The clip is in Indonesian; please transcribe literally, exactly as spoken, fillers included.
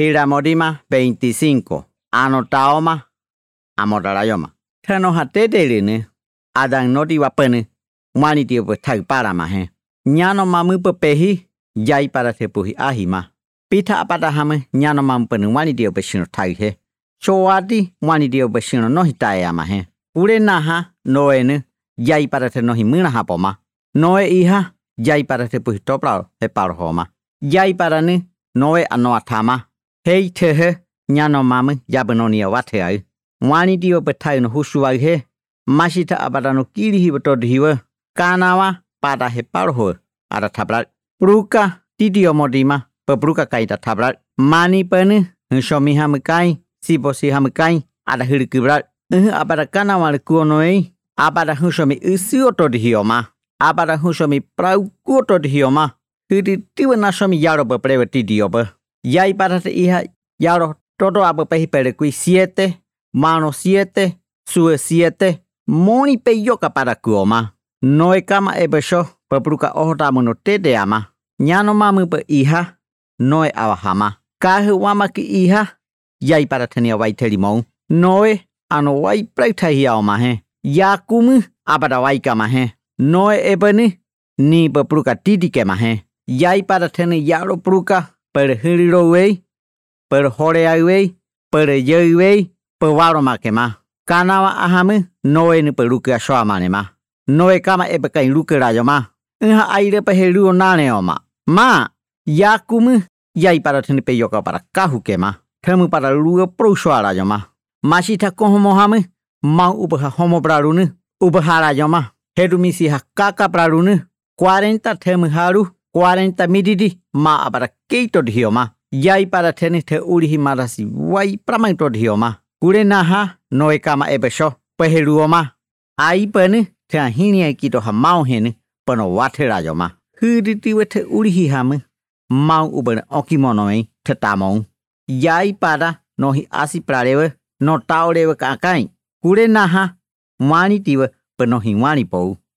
Hiramodima veinticinco. Anotaoma. Amorarayoma. Tano hatetelene. Adan noti wapene. Mwani tio pues tag para mahe. Nyano mamu pepehi. Yai para tepuhi ahima. Pita apata hame. Nyano mamu pene mwani tio pesino tag he. Chowati mwani tio pesino no hitaya mahe. Ure naha noene. Yai para te no himuna hapoma. Noe iha. Yai para tepuhi topla he parhoma. Yai para ni. Noe anoatama. Hei tehe. Nyano mamu yabenonia wate ai. Mwani tio petai no husuai he. Masita apata no kiri hibato hiwa. Kanawa pada he parho. Ada tablat. Pruka tidio modima. Pepruka kaita tablat. Mani pene. Nshomi hamekai. Sibosi hamekai. Ada hirikibrat. Uh apata kanawa le kuonoei. Apata hushomi usioto hioma. Apata hushomi praukuto hioma. Hiri tiwa nashomi yaro beprewe tidio be. Yai para te iha yaro todo abe pehi perekui siete. Mano siete. Sue siete. Moni pe yoka para kuoma. Noe kama ebesho pepruka ohota mono tete ama. Nyano mamu pe iha. Noe awahama. Kahe wama ki iha. Yai para tenia wai telimou. Noe ano wai preita hiao mahe. Yakumu abada wai kamahe. Noe ebeni. Ni pepruka titike mahe. Yai para teni yaro pruka. Per hiriro wei. Per horea wei. Per yei wei. Per waro makema. Kanawa ahame. Noe ni peruka shoa manema. Noe kama ebeka in luke rayo ma. Inha aire pe heruo nane oma. Ma. Yakumu. Yai para teni pe yoka para kahuke ma. Temu para luo pro shoa rayo ma. Mashita kohomo hame. Mau ubaha homo brarune. Ubaha rayo ma. Herumisi ha kaka brarune. cuarenta temu haru. cuarenta mididi. Ma abara keito dihioma. Yai para teni te urihi marasi. Wai pramaito dihioma. Kure naha. Noe kama ebesho. Pe heruo ma. Ai pene. Te ahini kito ha mau hene. Pano wate rayo ma. Huritiwe te urihi hame. Mau ubane okimonoe. Te tamon. Yai para. Nohi asi prarewe. No taurewe kakai. Kure naha. Mwani tiwe. Penohi wani pou.